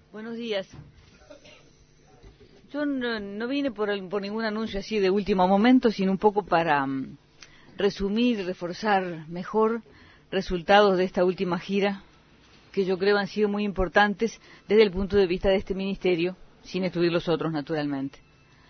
Buenos días. Yo no vine por ningún anuncio así de último momento, sino un poco para resumir y reforzar mejor resultados de esta última gira, que yo creo han sido muy importantes desde el punto de vista de este ministerio, sin excluir los otros, naturalmente.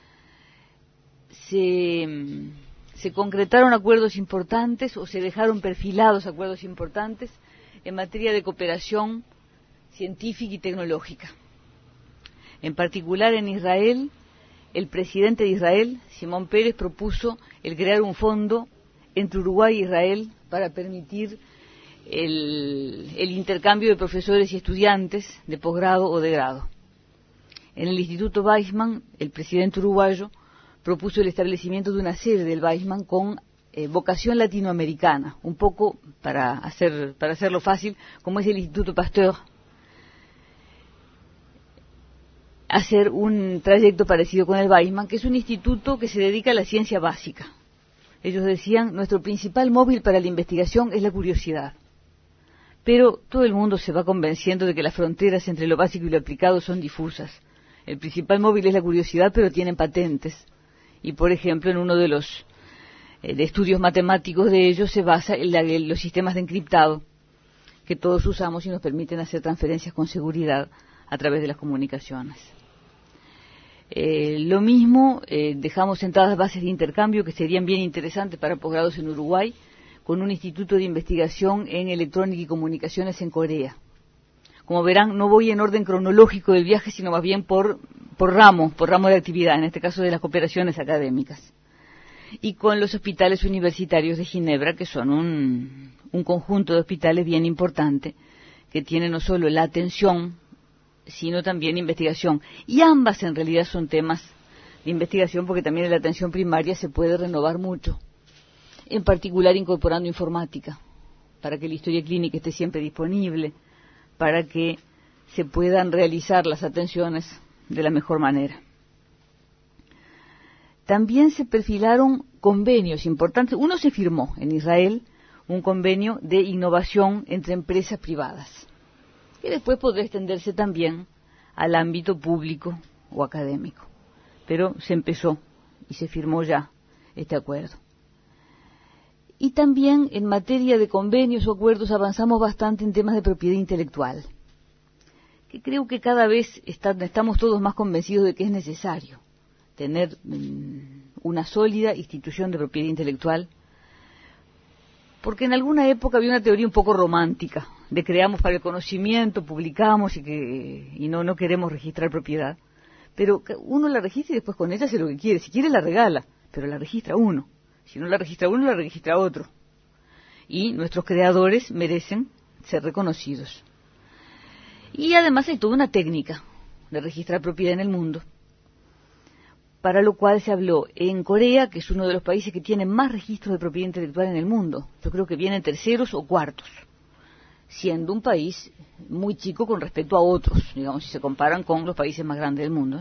Se concretaron acuerdos importantes o se dejaron perfilados acuerdos importantes en materia de cooperación científica y tecnológica. En particular en Israel, el presidente de Israel, Simón Pérez, propuso el crear un fondo entre Uruguay e Israel para permitir el intercambio de profesores y estudiantes de posgrado o de grado. En el Instituto Weizmann, el presidente uruguayo propuso el establecimiento de una sede del Weizmann con vocación latinoamericana, un poco para hacerlo fácil, como es el Instituto Pasteur, hacer un trayecto parecido con el Weizmann, que es un instituto que se dedica a la ciencia básica. Ellos decían, nuestro principal móvil para la investigación es la curiosidad. Pero todo el mundo se va convenciendo de que las fronteras entre lo básico y lo aplicado son difusas. El principal móvil es la curiosidad, pero tienen patentes. Y, por ejemplo, en uno de los de estudios matemáticos de ellos se basa en los sistemas de encriptado que todos usamos y nos permiten hacer transferencias con seguridad a través de las comunicaciones. Lo mismo, dejamos sentadas bases de intercambio que serían bien interesantes para posgrados en Uruguay, con un instituto de investigación en electrónica y comunicaciones en Corea. Como verán, no voy en orden cronológico del viaje, sino más bien por ramo de actividad, en este caso de las cooperaciones académicas. Y con los hospitales universitarios de Ginebra, que son un conjunto de hospitales bien importante, que tiene no solo la atención, sino también investigación. Y ambas en realidad son temas de investigación, porque también en la atención primaria se puede renovar mucho, en particular incorporando informática, para que la historia clínica esté siempre disponible, para que se puedan realizar las atenciones de la mejor manera. También se perfilaron convenios importantes. Uno se firmó en Israel, un convenio de innovación entre empresas privadas, que después podrá extenderse también al ámbito público o académico. Pero se empezó y se firmó ya este acuerdo. Y también en materia de convenios o acuerdos avanzamos bastante en temas de propiedad intelectual, que creo que cada vez estamos todos más convencidos de que es necesario tener una sólida institución de propiedad intelectual, porque en alguna época había una teoría un poco romántica, de creamos para el conocimiento, publicamos y no queremos registrar propiedad. Pero uno la registra y después con ella hace lo que quiere. Si quiere la regala, pero la registra uno. Si no la registra uno, la registra otro. Y nuestros creadores merecen ser reconocidos. Y además hay toda una técnica de registrar propiedad en el mundo, para lo cual se habló en Corea, que es uno de los países que tiene más registros de propiedad intelectual en el mundo. Yo creo que vienen terceros o cuartos, siendo un país muy chico con respecto a otros, digamos, si se comparan con los países más grandes del mundo.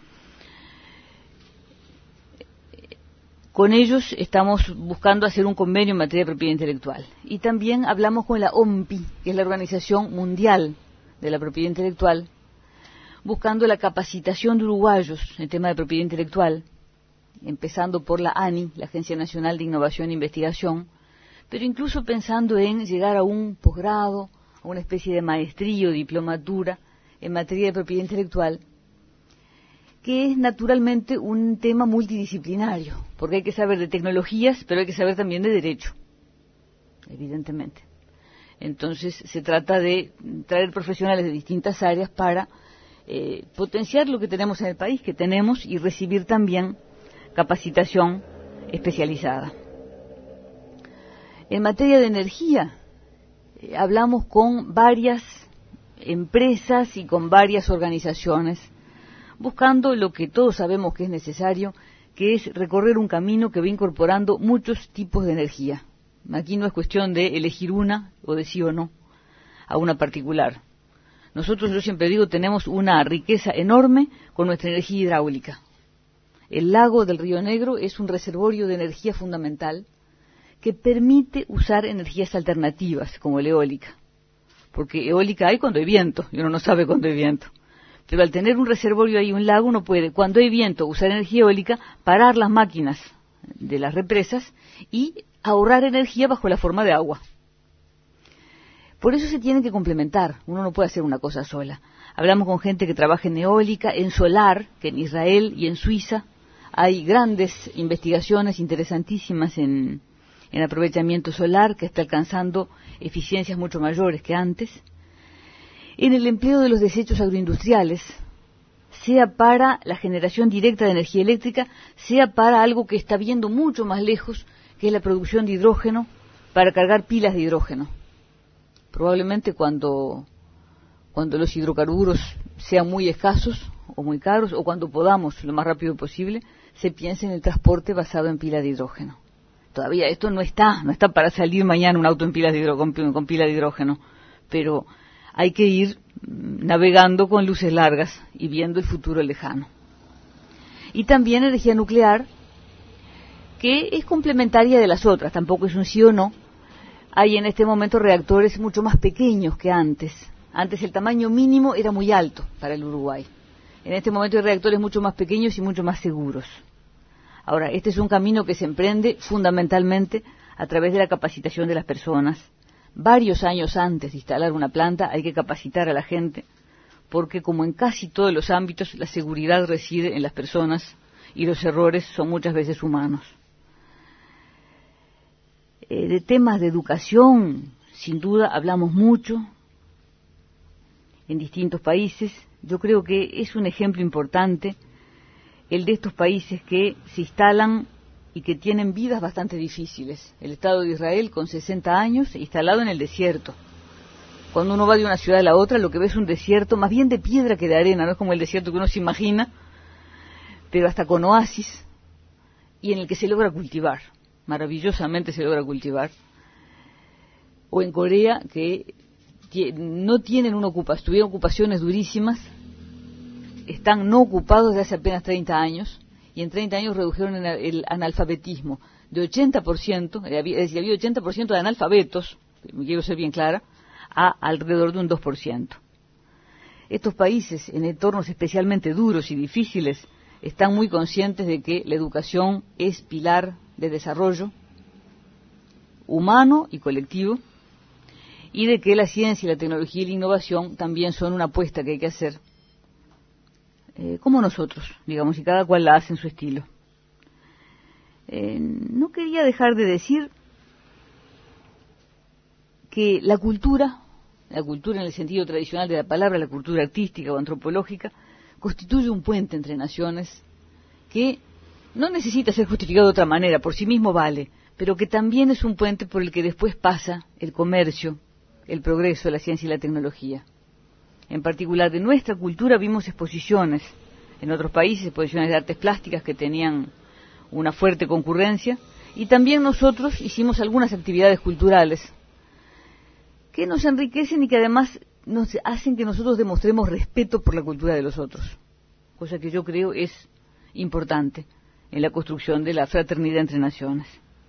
Con ellos estamos buscando hacer un convenio en materia de propiedad intelectual. Y también hablamos con la OMPI, que es la Organización Mundial de la Propiedad Intelectual, buscando la capacitación de uruguayos en tema de propiedad intelectual, empezando por la ANI, la Agencia Nacional de Innovación e Investigación, pero incluso pensando en llegar a un posgrado, a una especie de maestría o diplomatura en materia de propiedad intelectual, que es naturalmente un tema multidisciplinario, porque hay que saber de tecnologías, pero hay que saber también de derecho, evidentemente. Entonces se trata de traer profesionales de distintas áreas para potenciar lo que tenemos en el país, que tenemos, y recibir también capacitación especializada. En materia de energía, hablamos con varias empresas y con varias organizaciones, buscando lo que todos sabemos que es necesario, que es recorrer un camino que va incorporando muchos tipos de energía. Aquí no es cuestión de elegir una o de sí o no a una particular. Nosotros, yo siempre digo, tenemos una riqueza enorme con nuestra energía hidráulica. El lago del Río Negro es un reservorio de energía fundamental que permite usar energías alternativas, como la eólica. Porque eólica hay cuando hay viento, y uno no sabe cuándo hay viento. Pero al tener un reservorio ahí, un lago, uno puede, cuando hay viento, usar energía eólica, parar las máquinas de las represas y ahorrar energía bajo la forma de agua. Por eso se tienen que complementar, uno no puede hacer una cosa sola. Hablamos con gente que trabaja en eólica, en solar, que en Israel y en Suiza hay grandes investigaciones interesantísimas en aprovechamiento solar, que está alcanzando eficiencias mucho mayores que antes. En el empleo de los desechos agroindustriales, sea para la generación directa de energía eléctrica, sea para algo que está viendo mucho más lejos, que es la producción de hidrógeno para cargar pilas de hidrógeno. Probablemente cuando los hidrocarburos sean muy escasos o muy caros, o cuando podamos, lo más rápido posible, se piense en el transporte basado en pila de hidrógeno. Todavía esto no está para salir mañana un auto en pilas de con pila de hidrógeno, pero hay que ir navegando con luces largas y viendo el futuro lejano. Y también energía nuclear, que es complementaria de las otras, tampoco es un sí o no. Hay en este momento reactores mucho más pequeños que antes. Antes el tamaño mínimo era muy alto para el Uruguay. En este momento hay reactores mucho más pequeños y mucho más seguros. Ahora, este es un camino que se emprende fundamentalmente a través de la capacitación de las personas. Varios años antes de instalar una planta hay que capacitar a la gente, porque como en casi todos los ámbitos, la seguridad reside en las personas y los errores son muchas veces humanos. De temas de educación, sin duda, hablamos mucho en distintos países. Yo creo que es un ejemplo importante el de estos países que se instalan y que tienen vidas bastante difíciles. El Estado de Israel, con 60 años, instalado en el desierto. Cuando uno va de una ciudad a la otra, lo que ve es un desierto más bien de piedra que de arena, no es como el desierto que uno se imagina, pero hasta con oasis, y en el que se logra cultivar. Maravillosamente se logra cultivar. O en Corea, que no tienen una ocupación, tuvieron ocupaciones durísimas, están no ocupados desde hace apenas 30 años, y en 30 años redujeron el analfabetismo de 80%, es decir, había 80% de analfabetos, quiero ser bien clara, a alrededor de un 2%. Estos países, en entornos especialmente duros y difíciles, están muy conscientes de que la educación es pilar de desarrollo humano y colectivo, y de que la ciencia, la tecnología y la innovación también son una apuesta que hay que hacer, como nosotros, digamos, y cada cual la hace en su estilo. No quería dejar de decir que la cultura en el sentido tradicional de la palabra, la cultura artística o antropológica, constituye un puente entre naciones que no necesita ser justificado de otra manera, por sí mismo vale, pero que también es un puente por el que después pasa el comercio, el progreso, la ciencia y la tecnología. En particular, de nuestra cultura vimos exposiciones en otros países, exposiciones de artes plásticas que tenían una fuerte concurrencia, y también nosotros hicimos algunas actividades culturales que nos enriquecen y que además nos hacen que nosotros demostremos respeto por la cultura de los otros, cosa que yo creo es importante en la construcción de la fraternidad entre naciones.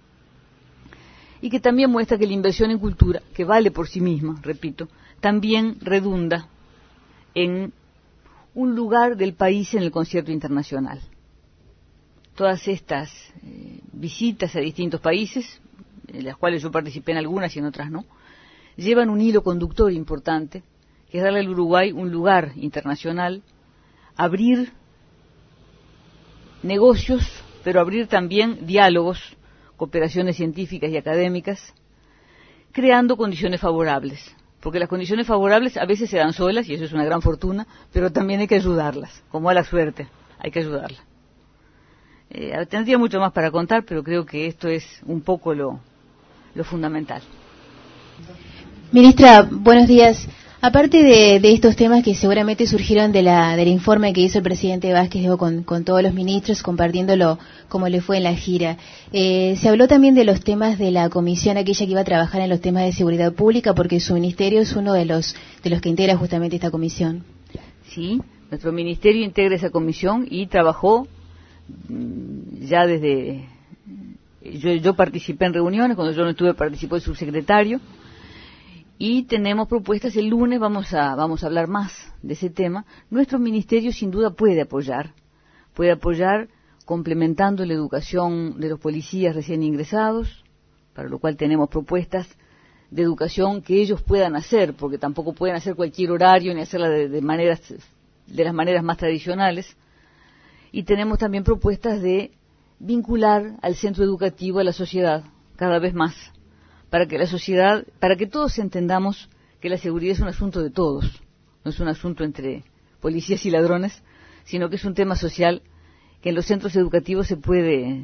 Y que también muestra que la inversión en cultura, que vale por sí misma, repito, también redunda en un lugar del país en el concierto internacional. Todas estas visitas a distintos países, en las cuales yo participé en algunas y en otras no, llevan un hilo conductor importante, que es darle al Uruguay un lugar internacional, abrir negocios, pero abrir también diálogos, cooperaciones científicas y académicas, creando condiciones favorables, porque las condiciones favorables a veces se dan solas, y eso es una gran fortuna, pero también hay que ayudarlas, como a la suerte, hay que ayudarla. Tendría mucho más para contar, pero creo que esto es un poco lo fundamental. Ministra, buenos días. Aparte de estos temas que seguramente surgieron del informe que hizo el presidente Vázquez con todos los ministros, compartiéndolo como le fue en la gira, se habló también de los temas de la comisión aquella que iba a trabajar en los temas de seguridad pública, porque su ministerio es uno de los que integra justamente esta comisión. Sí, nuestro ministerio integra esa comisión y trabajó ya desde... Yo participé en reuniones, cuando yo no estuve participó el subsecretario, Y tenemos propuestas, el lunes vamos a hablar más de ese tema. Nuestro ministerio sin duda puede apoyar complementando la educación de los policías recién ingresados, para lo cual tenemos propuestas de educación que ellos puedan hacer, porque tampoco pueden hacer cualquier horario ni hacerla de las maneras más tradicionales. Y tenemos también propuestas de vincular al centro educativo a la sociedad cada vez más, para que todos entendamos que la seguridad es un asunto de todos, no es un asunto entre policías y ladrones, sino que es un tema social que en los centros educativos se puede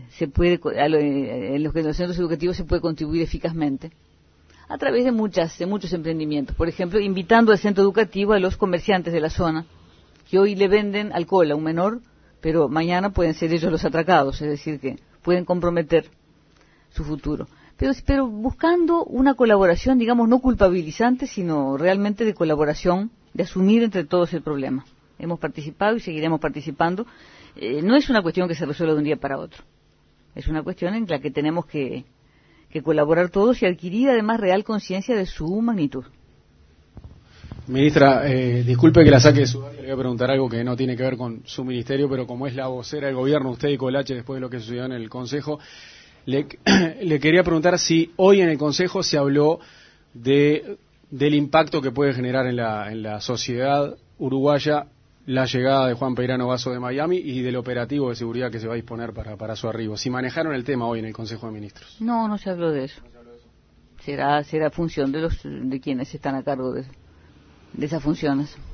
contribuir eficazmente a través de muchos emprendimientos. Por ejemplo, invitando al centro educativo a los comerciantes de la zona que hoy le venden alcohol a un menor, pero mañana pueden ser ellos los atracados, es decir, que pueden comprometer su futuro. Pero buscando una colaboración, digamos, no culpabilizante, sino realmente de colaboración, de asumir entre todos el problema. Hemos participado y seguiremos participando. No es una cuestión que se resuelva de un día para otro. Es una cuestión en la que tenemos que colaborar todos y adquirir además real conciencia de su magnitud. Ministra, disculpe que la saque de su área, le voy a preguntar algo que no tiene que ver con su ministerio, pero como es la vocera del gobierno, usted y Colache, después de lo que sucedió en el Consejo, le quería preguntar si hoy en el Consejo se habló del impacto que puede generar en la sociedad uruguaya la llegada de Juan Peirano Basso de Miami y del operativo de seguridad que se va a disponer para su arribo. Si manejaron el tema hoy en el Consejo de Ministros. No se habló de eso. Será función de quienes están a cargo de esas funciones.